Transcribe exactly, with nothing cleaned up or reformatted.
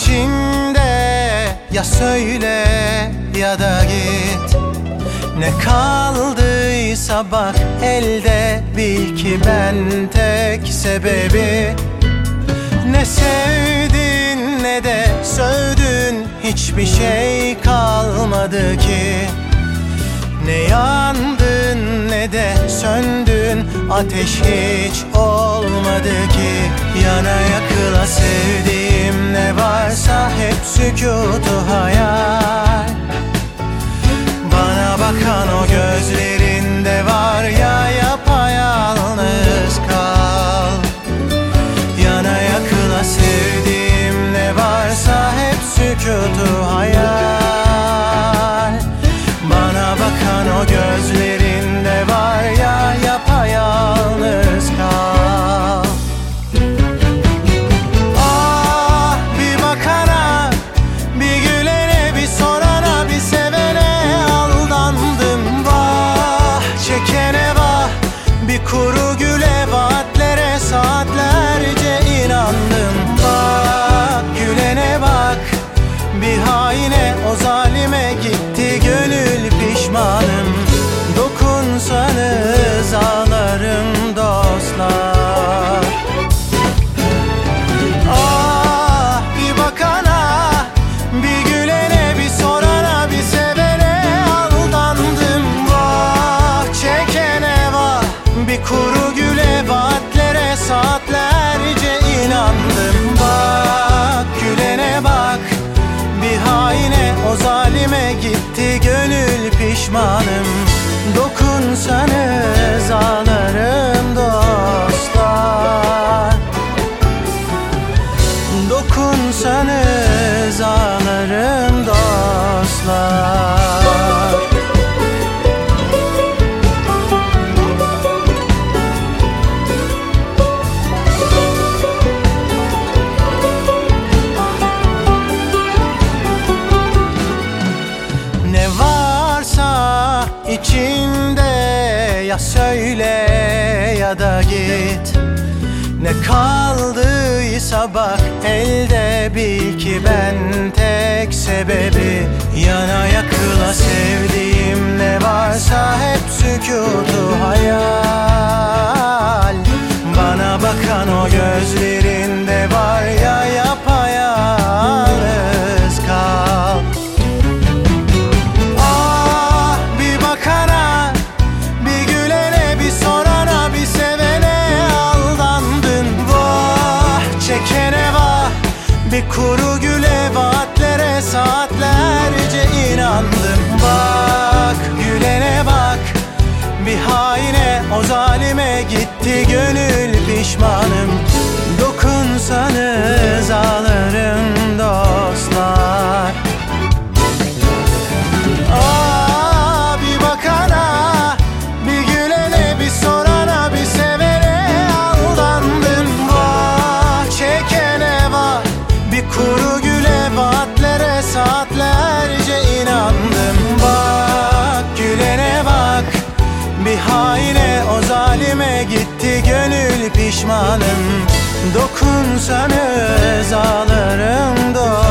içinde, ya söyle ya da git. Ne kaldıysa bak elde, bil ki ben tek sebebi. Ne sevdin ne de sövdün, hiçbir şey kalmadı ki. Ne yandın ne de söndün, ateş hiç olmadı ki. Yana yakıla sevdiğim ne varsa hep sükutu hayal. Bana bakan o gözlerinde var ya, yapayalnız kal. Yana yakıla sevdiğim ne varsa hep sükutu hayal. Bana bakan o gözlerinde var ya, yapayalnız kal. Ah, bir bakana, bir gülene, bir sorana, bir sevene aldandım. Vah, çekene vah, bir kuru güle, vaatlere saatlerce inandım. Bak, gülene bak, bir haine, o zalime gitti gönül, pişmanım. Dokunsanız ağlarım dostlar. Ah, bir bakana, bir gülene, bir sorana, bir sevene aldandım. Vah, çekene vah, bir kuru güle, vaatlere saatlerce inandım. Bak, gülene bak, bir haine, o zalime gitti gönül, pişmanım. Dokunsanız ağlarım dostlar. Dokunsanız ağlarım dostlar. Ne varsa içinde, ya söyle ya da git. Ne kaldıysa bak elde, bil ki ben tek sebebi. Yana yakıla sevdiğim ne varsa hep sükutu hayal. Bana bakan o gözlerinde var ya, yapayalnız kal. Ah, bir bakana, bir gülene, bir sorana, bir sevene aldandım. Vah, çekene vah, bir kuru güle, vaatlere saatlerce inandım. Bak, gülene bak, bir haine, o zalime gitti gönül, pişmanım. Dokunsanız ağlarım dostlar. Ah, bir bakana, bir gülene, bir sorana, bir sevene aldandım. Vah, çekene vah, bir kuru güle, vaatlere saatlerce inandım. Bak, gülene bak, bir haine, o zalime gitti gönül, pişmanım. Dokunsanız ağlarım dostlar.